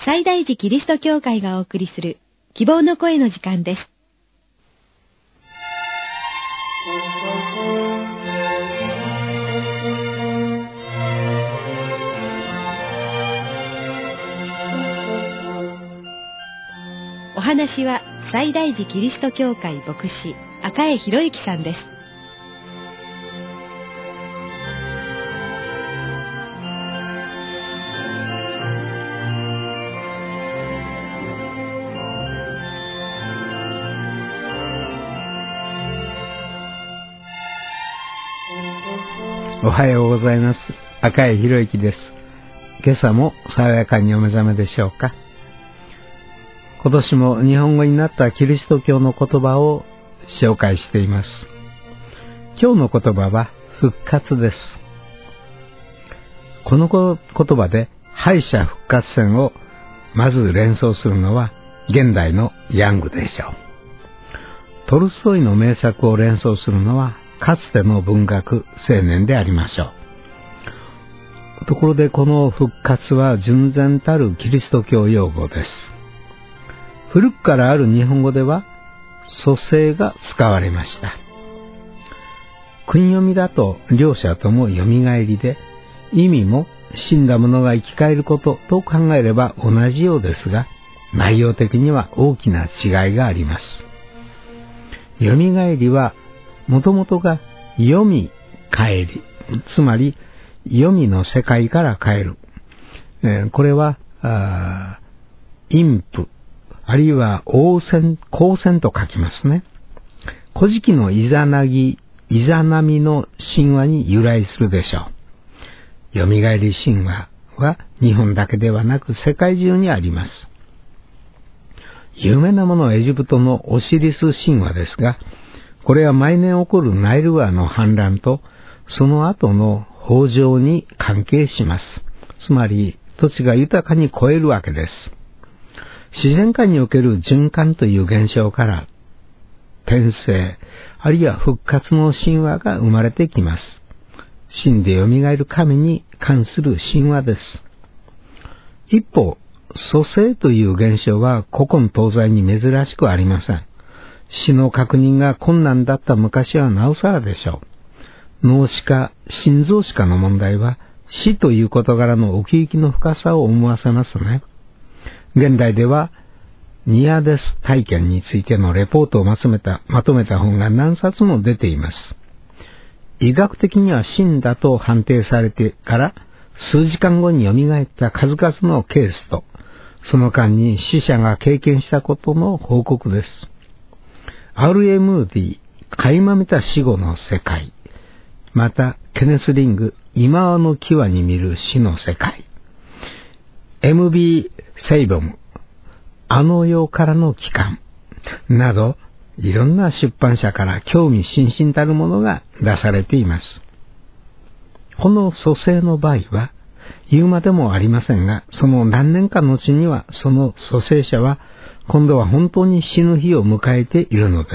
最大寺キリスト教会がお送りする希望の声の時間です。お話は最大寺キリスト教会牧師赤江博之さんです。 おはようございます。赤江博之です。今朝も爽やかにお目覚めでしょうか。今年も日本語になったキリスト教の言葉を紹介しています。今日の言葉は復活です。この言葉で敗者復活戦をまず連想するのは現代のヤングでしょう。トルストイの名作を連想するのはかつての文学青年でありましょう。ところでこの復活は純然たるキリスト教用語です。古くからある日本語では蘇生が使われました。訓読みだと両者ともよみがえりで、意味も死んだ者が生き返ることと考えれば同じようですが、内容的には大きな違いがあります。よみがえりはもともとが読み帰り、つまり読みの世界から帰る。これは陰譜、あるいは王戦、公戦と書きますね。古事記のイザナミの神話に由来するでしょう。よみがえり神話は日本だけではなく世界中にあります。有名なものはエジプトのオシリス神話ですが、これは毎年起こるナイル川の氾濫とその後の豊穣に関係します。つまり土地が豊かに肥えるわけです。自然界における循環という現象から転生、あるいは復活の神話が生まれてきます。死んでよみがえる神に関する神話です。一方、蘇生という現象は古今東西に珍しくありません。死の確認が困難だった昔はなおさらでしょう。脳死か心臓死かの問題は死という事柄の奥行きの深さを思わせますね。現代ではニアデス体験についてのレポートをまとめた本が何冊も出ています。医学的には死んだと判定されてから数時間後によみがえった数々のケースと、その間に死者が経験したことの報告です。R.A. ムーディ、垣間見た死後の世界。また、ケネス・リング、今の際に見る死の世界。M.B. セイボム、あの世からの帰還。など、いろんな出版社から興味津々たるものが出されています。この蘇生の場合は、言うまでもありませんが、その何年か後には、その蘇生者は、今度は本当に死ぬ日を迎えているのです。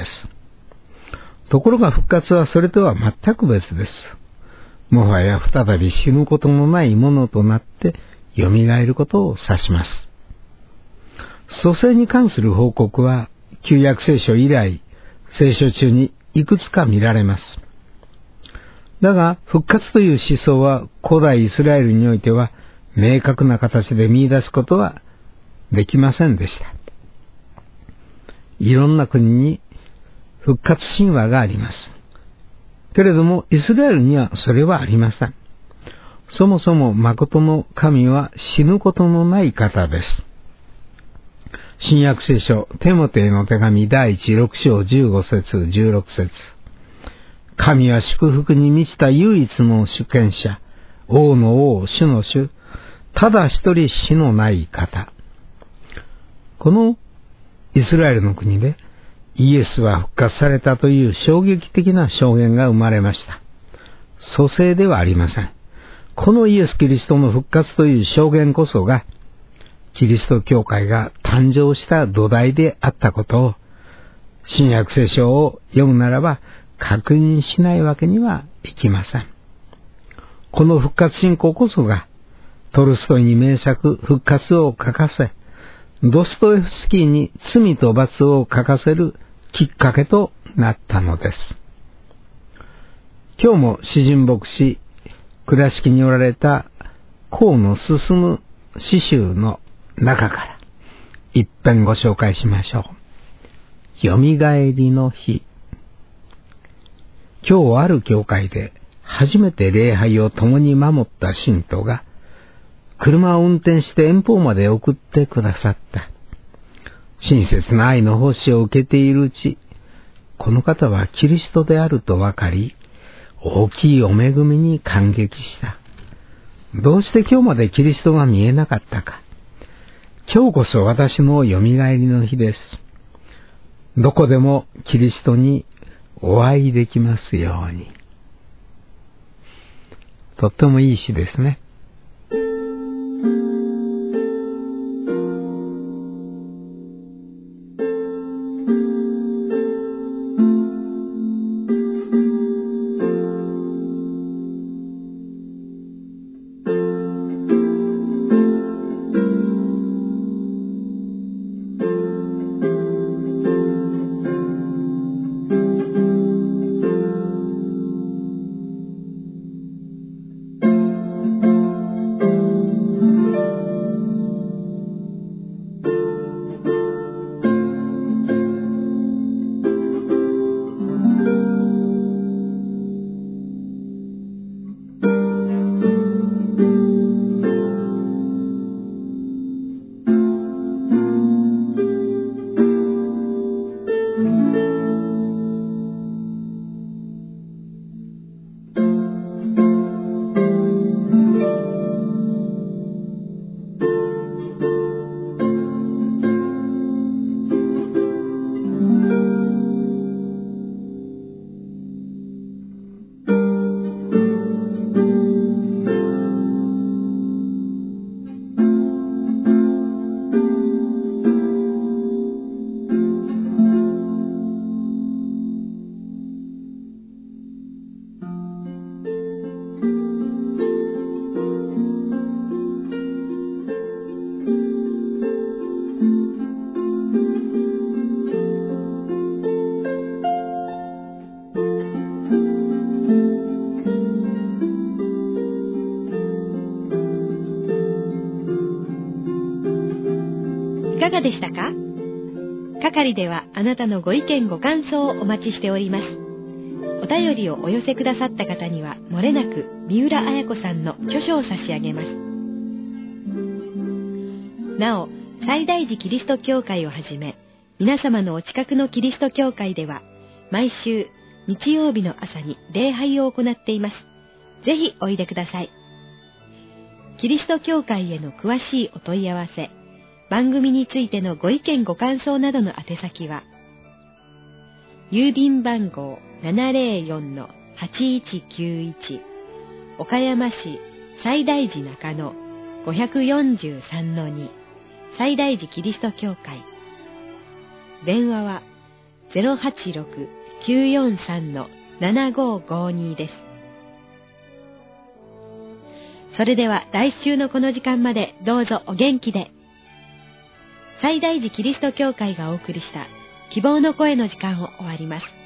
ところが復活はそれとは全く別です。もはや再び死ぬことのないものとなって蘇ることを指します。蘇生に関する報告は旧約聖書以来、聖書中にいくつか見られます。だが復活という思想は古代イスラエルにおいては明確な形で見出すことはできませんでした。いろんな国に復活神話があります。けれどもイスラエルにはそれはありません。そもそも誠の神は死ぬことのない方です。新約聖書テモテへの手紙第6章15節16節。神は祝福に満ちた唯一の主権者、王の王、主の主、ただ一人死のない方。このイスラエルの国でイエスは復活されたという衝撃的な証言が生まれました。蘇生ではありません。このイエス・キリストの復活という証言こそがキリスト教会が誕生した土台であったことを新約聖書を読むならば確認しないわけにはいきません。この復活信仰こそがトルストイに名作復活を書かせ、 ドストエフスキーに罪と罰を書かせるきっかけとなったのです。今日も詩人牧師倉敷におられた河野進詩集の中から一編ご紹介しましょう。よみがえりの日。今日ある教会で初めて礼拝を共に守った信徒が車を運転して遠方まで送ってくださった。親切な愛の奉仕を受けているうち、この方はキリストであると分かり、大きいお恵みに感激した。どうして今日までキリストが見えなかったか。今日こそ私のよみがえりの日です。どこでもキリストにお会いできますように。とってもいい詩ですね。 いかがでしたか？係ではあなたのご意見ご感想をお待ちしております。お便りをお寄せくださった方にはもれなく三浦綾子さんの著書を差し上げます。なお、西大寺キリスト教会をはじめ、皆様のお近くのキリスト教会では毎週日曜日の朝に礼拝を行っています。ぜひおいでください。キリスト教会への詳しいお問い合わせ、番組についてのご意見ご感想などの宛先は、郵便番号 704-8191 岡山市西大寺中野 543-2 西大寺キリスト教会。電話は 086-943-7552 です。それでは来週のこの時間までどうぞお元気で。西大寺キリスト教会がお送りした希望の声の時間を終わります。